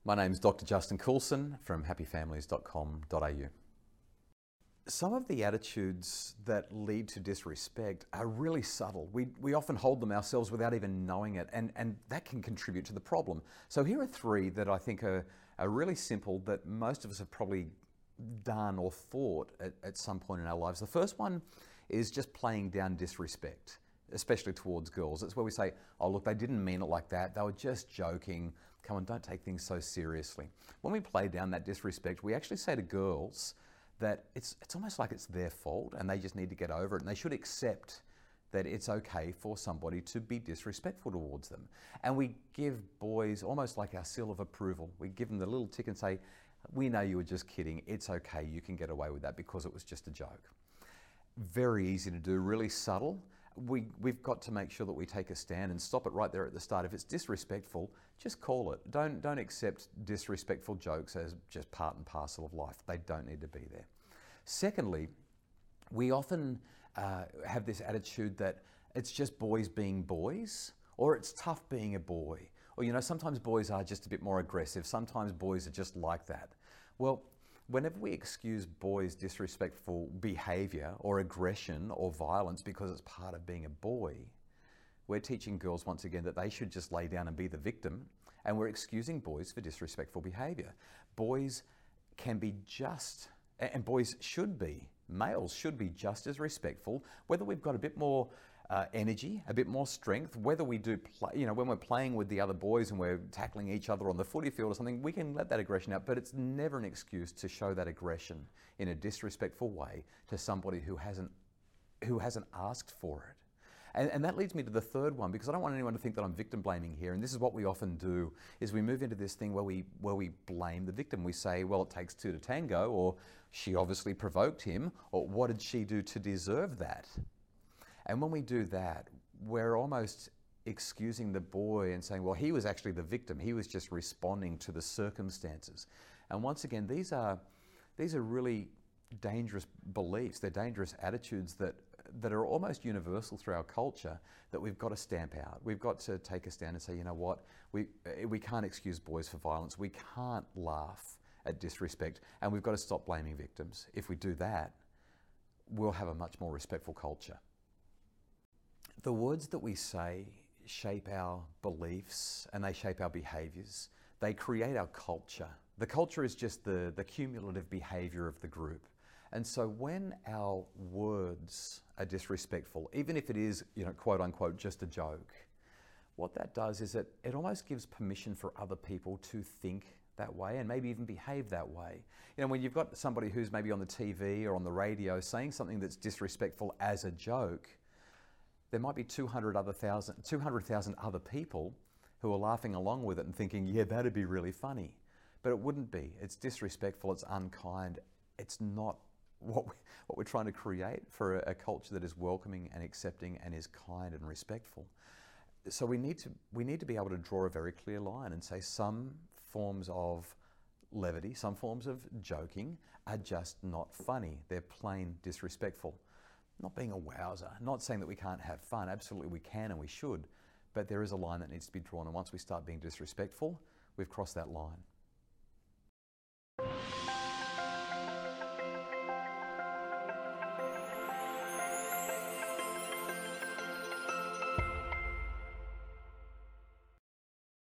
My name's Dr. Justin Coulson from happyfamilies.com.au. Some of the attitudes that lead to disrespect are really subtle. We often hold them ourselves without even knowing it, and that can contribute to the problem. So here are three that I think are really simple that most of us have probably done or thought at some point in our lives. The first one is just playing down disrespect, especially towards girls. It's where we say, oh look, they didn't mean it like that, they were just joking. Come on, don't take things so seriously. When we play down that disrespect, we actually say to girls that it's almost like it's their fault and they just need to get over it, and they should accept that it's okay for somebody to be disrespectful towards them. And we give boys almost like our seal of approval. We give them the little tick and say, we know you were just kidding, it's okay, you can get away with that because it was just a joke. Very easy to do, really subtle. We've got to make sure that we take a stand and stop it right there at the start. If it's disrespectful, just call it. Don't accept disrespectful jokes as just part and parcel of life. They don't need to be there. Secondly, we often have this attitude that it's just boys being boys, or it's tough being a boy. Or, sometimes boys are just a bit more aggressive. Sometimes boys are just like that. Well, whenever we excuse boys' disrespectful behaviour or aggression or violence because it's part of being a boy, we're teaching girls once again that they should just lay down and be the victim, and we're excusing boys for disrespectful behaviour. Boys can be just, and boys should be, males should be just as respectful, whether we've got a bit more energy, a bit more strength, whether we do play, when we're playing with the other boys and we're tackling each other on the footy field or something, we can let that aggression out, but it's never an excuse to show that aggression in a disrespectful way to somebody who hasn't asked for it. And that leads me to the third one, because I don't want anyone to think that I'm victim blaming here, and this is what we often do, is we move into this thing where we blame the victim. We say, well, it takes two to tango, or she obviously provoked him, or what did she do to deserve that? And when we do that, we're almost excusing the boy and saying, well, he was actually the victim. He was just responding to the circumstances. And once again, these are really dangerous beliefs. They're dangerous attitudes that are almost universal through our culture that we've got to stamp out. We've got to take a stand and say, you know what, we can't excuse boys for violence. We can't laugh at disrespect, and we've got to stop blaming victims. If we do that, we'll have a much more respectful culture. The words that we say shape our beliefs and they shape our behaviours. They create our culture. The culture is just the cumulative behaviour of the group. And so when our words are disrespectful, even if it is, quote unquote, just a joke, what that does is it almost gives permission for other people to think that way and maybe even behave that way. When you've got somebody who's maybe on the TV or on the radio saying something that's disrespectful as a joke, there might be 200,000 other people who are laughing along with it and thinking, yeah, that'd be really funny. But it wouldn't be. It's disrespectful, it's unkind. It's not what we're trying to create for a culture that is welcoming and accepting and is kind and respectful. So we need to be able to draw a very clear line and say some forms of levity, some forms of joking are just not funny. They're plain disrespectful. Not being a wowser, not saying that we can't have fun. Absolutely we can and we should, but there is a line that needs to be drawn, and once we start being disrespectful, we've crossed that line.